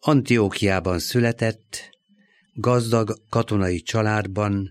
Antiókiában született, gazdag katonai családban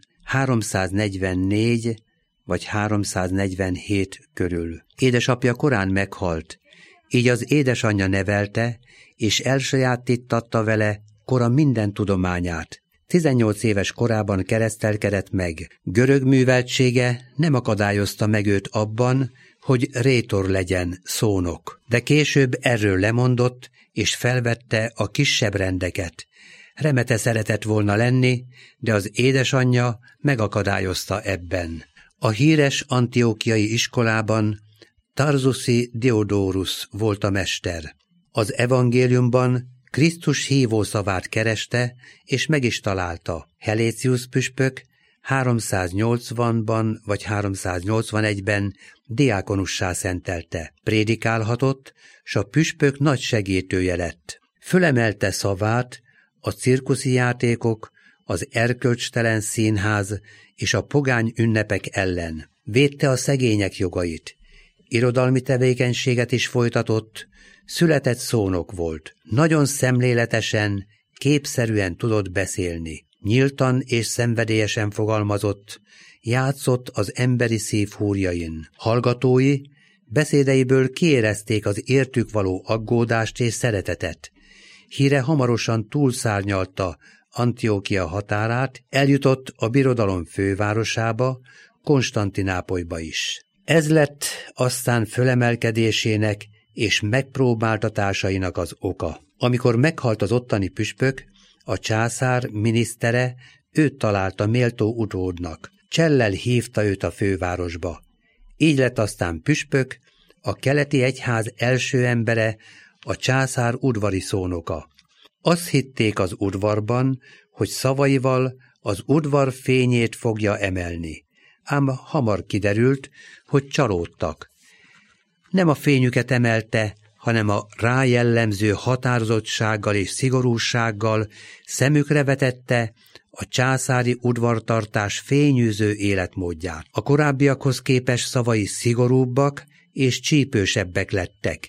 344 vagy 347 körül. Édesapja korán meghalt, így az édesanyja nevelte, és elsajátíttatta vele kora minden tudományát. 18 éves korában keresztelkedett meg. Görög műveltsége nem akadályozta meg őt abban, hogy rétor legyen, szónok. De később erről lemondott, és felvette a kisebb rendeket. Remete szeretett volna lenni, de az édesanyja megakadályozta ebben. A híres antiókiai iskolában Tarzuszi Diodorus volt a mester. Az evangéliumban Krisztus hívószavát kereste, és meg is találta. Hellécius püspök 380-ban vagy 381-ben diákonussá szentelte. Prédikálhatott, s a püspök nagy segítője lett. Fölemelte szavát a cirkuszi játékok, az erkölcstelen színház és a pogány ünnepek ellen. Védte a szegények jogait. Irodalmi tevékenységet is folytatott, született szónok volt. Nagyon szemléletesen, képszerűen tudott beszélni. Nyíltan és szenvedélyesen fogalmazott, játszott az emberi szív húrjain. Hallgatói beszédeiből kiérezték az értük való aggódást és szeretetet. Híre hamarosan túlszárnyalta Antiókia határát, eljutott a birodalom fővárosába, Konstantinápolyba is. Ez lett aztán fölemelkedésének és megpróbáltatásainak az oka. Amikor meghalt az ottani püspök, a császár minisztere őt találta méltó utódnak. Csellel hívta őt a fővárosba. Így lett aztán püspök, a keleti egyház első embere, a császár udvari szónoka. Azt hitték az udvarban, hogy szavaival az udvar fényét fogja emelni. Ám hamar kiderült, hogy csalódtak. Nem a fényüket emelte, hanem a rájellemző határozottsággal és szigorúsággal szemükre vetette a császári udvartartás fényűző életmódját. A korábbiakhoz képest szavai szigorúbbak és csípősebbek lettek.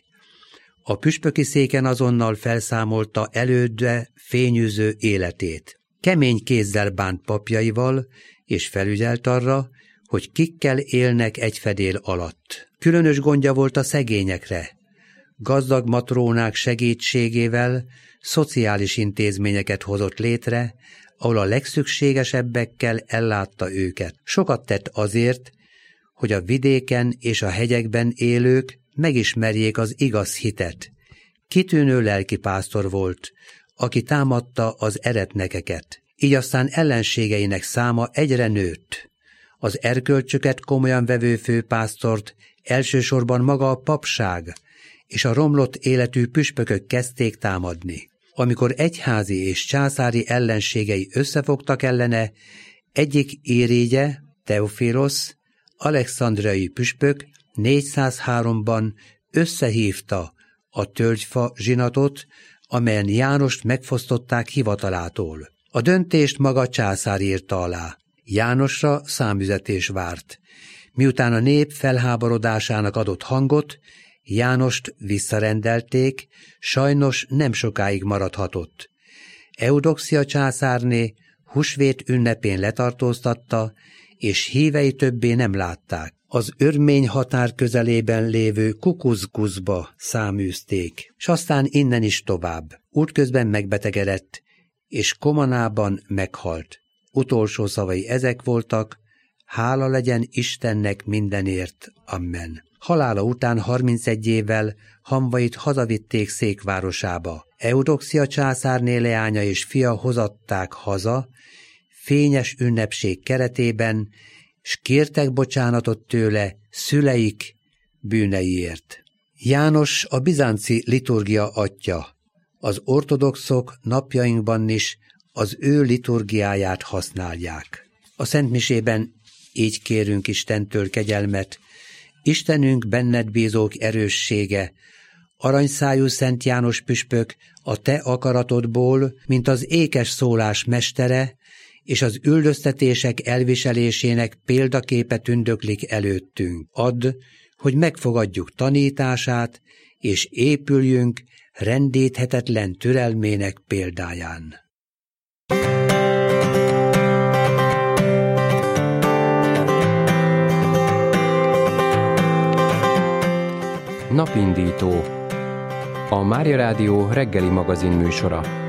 A püspöki széken azonnal felszámolta elődre fényűző életét. Kemény kézzel bánt papjaival, és felügyelt arra, hogy kikkel élnek egy fedél alatt. Különös gondja volt a szegényekre. Gazdag matrónák segítségével szociális intézményeket hozott létre, ahol a legszükségesebbekkel ellátta őket. Sokat tett azért, hogy a vidéken és a hegyekben élők megismerjék az igaz hitet. Kitűnő lelkipásztor volt, aki támadta az eretnekeket. Így aztán ellenségeinek száma egyre nőtt. Az erkölcsöket komolyan vevő főpásztort elsősorban maga a papság és a romlott életű püspökök kezdték támadni. Amikor egyházi és császári ellenségei összefogtak ellene, egyik érégye, Teofilosz, alexandriai püspök 403-ban összehívta a tölgyfa zsinatot, amelyen Jánost megfosztották hivatalától. A döntést maga császár írta alá. Jánosra számüzetés várt. Miután a nép felháborodásának adott hangot, Jánost visszarendelték, sajnos nem sokáig maradhatott. Eudoxia császárné húsvét ünnepén letartóztatta, és hívei többé nem látták. Az örmény határ közelében lévő Kukuzkuszba száműzték, s aztán innen is tovább. Útközben megbetegedett, és Komanában meghalt. Utolsó szavai ezek voltak: hála legyen Istennek mindenért, amen. Halála után 31 évvel hamvait hazavitték székvárosába. Eudoxia császárné leánya és fia hozatták haza, fényes ünnepség keretében, s kértek bocsánatot tőle szüleik bűneiért. János a bizánci liturgia atya. Az ortodoxok napjainkban is az ő liturgiáját használják. A szentmisében így kérünk Istentől kegyelmet: Istenünk, benned bízók erőssége, aranyszájú Szent János püspök, a te akaratodból, mint az ékes szólás mestere, és az üldöztetések elviselésének példaképe tündöklik előttünk. Add, hogy megfogadjuk tanítását, és épüljünk rendíthetetlen türelmének példáján. Napindító. A Mária Rádió reggeli magazin műsora.